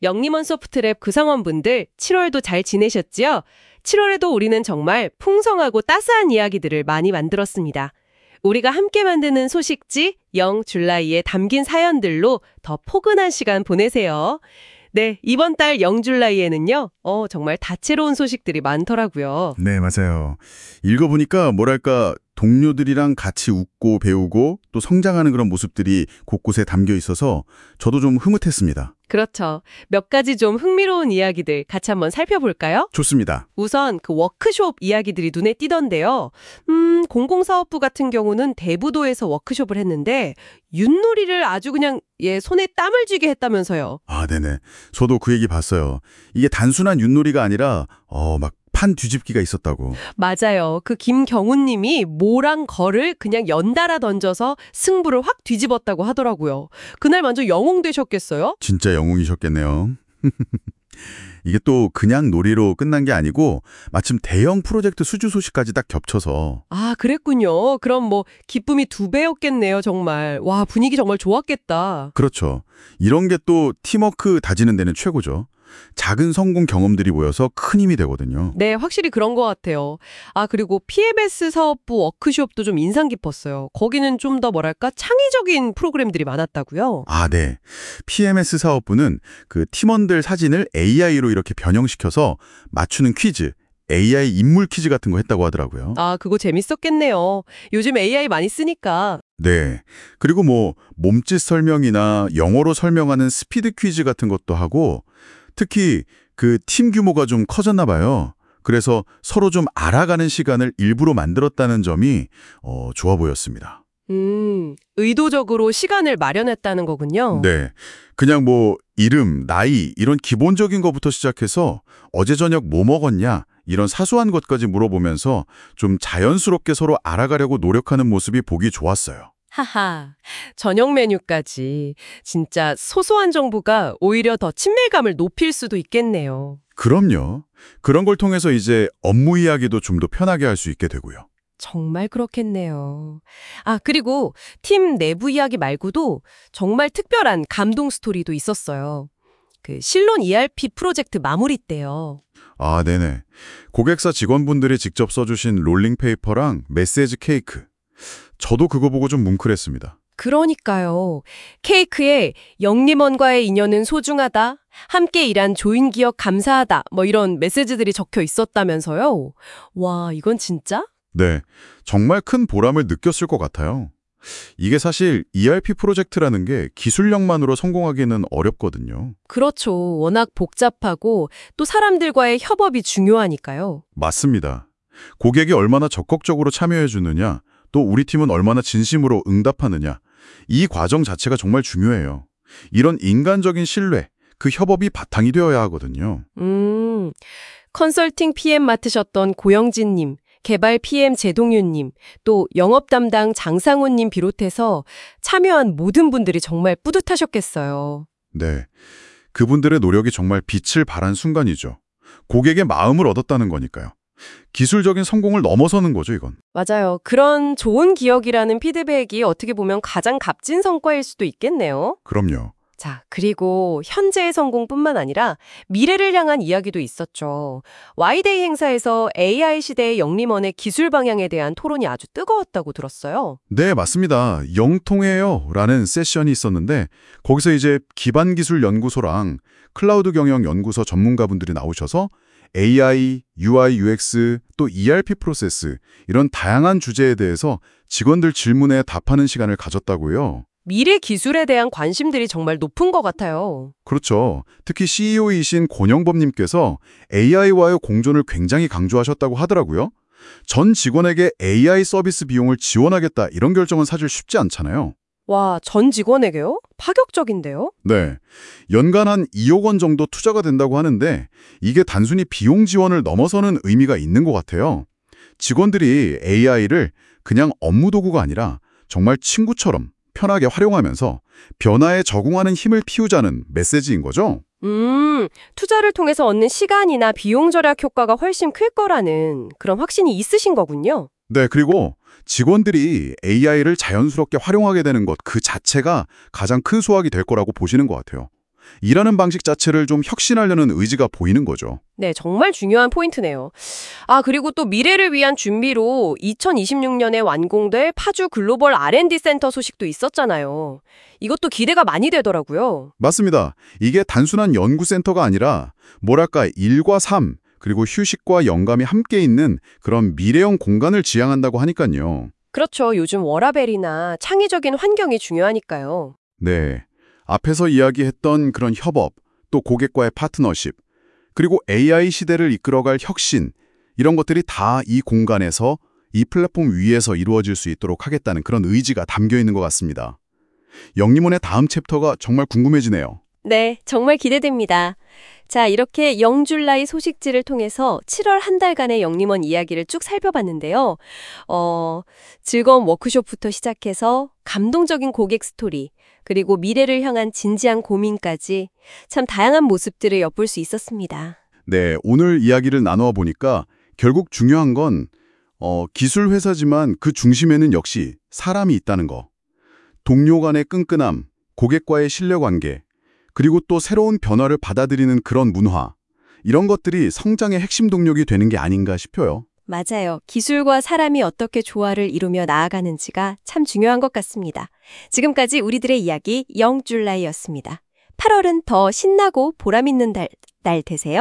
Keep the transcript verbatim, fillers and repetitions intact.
영림원 소프트랩 구성원분들 칠월도 잘 지내셨지요? 칠월에도 우리는 정말 풍성하고 따스한 이야기들을 많이 만들었습니다. 우리가 함께 만드는 소식지 영줄라이에 담긴 사연들로 더 포근한 시간 보내세요. 네, 이번 달 영줄라이에는요. 어, 정말 다채로운 소식들이 많더라고요. 네, 맞아요. 읽어보니까 뭐랄까 동료들이랑 같이 웃고 배우고 또 성장하는 그런 모습들이 곳곳에 담겨 있어서 저도 좀 흐뭇했습니다. 그렇죠. 몇 가지 좀 흥미로운 이야기들 같이 한번 살펴볼까요? 좋습니다. 우선 그 워크숍 이야기들이 눈에 띄던데요. 음, 공공사업부 같은 경우는 대부도에서 워크숍을 했는데 윷놀이를 아주 그냥 예, 손에 땀을 쥐게 했다면서요. 아, 네네. 저도 그 얘기 봤어요. 이게 단순한 윷놀이가 아니라 어, 막 판 뒤집기가 있었다고. 맞아요. 그 김경훈님이 모랑 걸을 그냥 연달아 던져서 승부를 확 뒤집었다고 하더라고요. 그날 완전 영웅 되셨겠어요? 진짜 영웅이셨겠네요. 이게 또 그냥 놀이로 끝난 게 아니고 마침 대형 프로젝트 수주 소식까지 딱 겹쳐서. 아, 그랬군요. 그럼 뭐 기쁨이 두 배였겠네요, 정말. 와, 분위기 정말 좋았겠다. 그렇죠. 이런 게 또 팀워크 다지는 데는 최고죠. 작은 성공 경험들이 모여서 큰 힘이 되거든요. 네, 확실히 그런 것 같아요. 아, 그리고 피엠에스 사업부 워크숍도 좀 인상 깊었어요. 거기는 좀 더 뭐랄까 창의적인 프로그램들이 많았다고요? 아, 네. 피엠에스 사업부는 그 팀원들 사진을 에이아이로 이렇게 변형시켜서 맞추는 퀴즈, 에이아이 인물 퀴즈 같은 거 했다고 하더라고요. 아, 그거 재밌었겠네요. 요즘 에이아이 많이 쓰니까. 네. 그리고 뭐 몸짓 설명이나 영어로 설명하는 스피드 퀴즈 같은 것도 하고 특히 그 팀 규모가 좀 커졌나 봐요. 그래서 서로 좀 알아가는 시간을 일부러 만들었다는 점이 어, 좋아 보였습니다. 음, 의도적으로 시간을 마련했다는 거군요. 네. 그냥 뭐 이름, 나이 이런 기본적인 것부터 시작해서 어제 저녁 뭐 먹었냐 이런 사소한 것까지 물어보면서 좀 자연스럽게 서로 알아가려고 노력하는 모습이 보기 좋았어요. 하하, 저녁 메뉴까지. 진짜 소소한 정보가 오히려 더 친밀감을 높일 수도 있겠네요. 그럼요. 그런 걸 통해서 이제 업무 이야기도 좀 더 편하게 할 수 있게 되고요. 정말 그렇겠네요. 아, 그리고 팀 내부 이야기 말고도 정말 특별한 감동 스토리도 있었어요. 그 실론 이알피 프로젝트 마무리 때요. 아, 네네. 고객사 직원분들이 직접 써주신 롤링페이퍼랑 메시지 케이크. 저도 그거 보고 좀 뭉클했습니다. 그러니까요. 케이크에 영림원과의 인연은 소중하다, 함께 일한 조인 기억 감사하다, 뭐 이런 메시지들이 적혀 있었다면서요. 와, 이건 진짜? 네, 정말 큰 보람을 느꼈을 것 같아요. 이게 사실 이알피 프로젝트라는 게 기술력만으로 성공하기는 어렵거든요. 그렇죠. 워낙 복잡하고 또 사람들과의 협업이 중요하니까요. 맞습니다. 고객이 얼마나 적극적으로 참여해 주느냐, 또 우리 팀은 얼마나 진심으로 응답하느냐, 이 과정 자체가 정말 중요해요. 이런 인간적인 신뢰, 그 협업이 바탕이 되어야 하거든요. 음, 컨설팅 피엠 맡으셨던 고영진님, 개발 피엠 제동윤님, 또 영업 담당 장상훈님 비롯해서 참여한 모든 분들이 정말 뿌듯하셨겠어요. 네, 그분들의 노력이 정말 빛을 발한 순간이죠. 고객의 마음을 얻었다는 거니까요. 기술적인 성공을 넘어서는 거죠, 이건. 맞아요. 그런 좋은 기억이라는 피드백이 어떻게 보면 가장 값진 성과일 수도 있겠네요. 그럼요. 자, 그리고 현재의 성공뿐만 아니라 미래를 향한 이야기도 있었죠. 와이데이 행사에서 에이아이 시대의 영림원의 기술 방향에 대한 토론이 아주 뜨거웠다고 들었어요. 네, 맞습니다. 영통해요 라는 세션이 있었는데 거기서 이제 기반기술연구소랑 클라우드 경영 연구소 전문가분들이 나오셔서 에이아이, 유아이, 유엑스, 또 이알피 프로세스 이런 다양한 주제에 대해서 직원들 질문에 답하는 시간을 가졌다고요. 미래 기술에 대한 관심들이 정말 높은 것 같아요. 그렇죠. 특히 씨이오이신 권영범님께서 에이아이와의 공존을 굉장히 강조하셨다고 하더라고요. 전 직원에게 에이아이 서비스 비용을 지원하겠다 이런 결정은 사실 쉽지 않잖아요. 와, 전 직원에게요? 파격적인데요? 네, 연간 한 이억 원 정도 투자가 된다고 하는데 이게 단순히 비용 지원을 넘어서는 의미가 있는 것 같아요. 직원들이 에이아이를 그냥 업무 도구가 아니라 정말 친구처럼 편하게 활용하면서 변화에 적응하는 힘을 피우자는 메시지인 거죠. 음, 투자를 통해서 얻는 시간이나 비용 절약 효과가 훨씬 클 거라는 그런 확신이 있으신 거군요. 네, 그리고 직원들이 에이아이를 자연스럽게 활용하게 되는 것 그 자체가 가장 큰 수확이 될 거라고 보시는 것 같아요. 일하는 방식 자체를 좀 혁신하려는 의지가 보이는 거죠. 네, 정말 중요한 포인트네요. 아, 그리고 또 미래를 위한 준비로 이천이십육 년에 완공될 파주 글로벌 알 앤 디 센터 소식도 있었잖아요. 이것도 기대가 많이 되더라고요. 맞습니다. 이게 단순한 연구센터가 아니라 뭐랄까 일과 삶, 그리고 휴식과 영감이 함께 있는 그런 미래형 공간을 지향한다고 하니까요. 그렇죠. 요즘 워라밸이나 창의적인 환경이 중요하니까요. 네. 앞에서 이야기했던 그런 협업, 또 고객과의 파트너십, 그리고 에이아이 시대를 이끌어갈 혁신, 이런 것들이 다 이 공간에서, 이 플랫폼 위에서 이루어질 수 있도록 하겠다는 그런 의지가 담겨 있는 것 같습니다. 영림원의 다음 챕터가 정말 궁금해지네요. 네, 정말 기대됩니다. 자, 이렇게 영줄라이 소식지를 통해서 칠월 한 달간의 영림원 이야기를 쭉 살펴봤는데요. 어, 즐거운 워크숍부터 시작해서 감동적인 고객 스토리, 그리고 미래를 향한 진지한 고민까지 참 다양한 모습들을 엿볼 수 있었습니다. 네, 오늘 이야기를 나누어 보니까 결국 중요한 건 어, 기술 회사지만 그 중심에는 역시 사람이 있다는 거. 동료 간의 끈끈함, 고객과의 신뢰관계, 그리고 또 새로운 변화를 받아들이는 그런 문화, 이런 것들이 성장의 핵심 동력이 되는 게 아닌가 싶어요. 맞아요. 기술과 사람이 어떻게 조화를 이루며 나아가는지가 참 중요한 것 같습니다. 지금까지 우리들의 이야기 영줄라이였습니다. 팔월은 더 신나고 보람 있는 달, 날 되세요.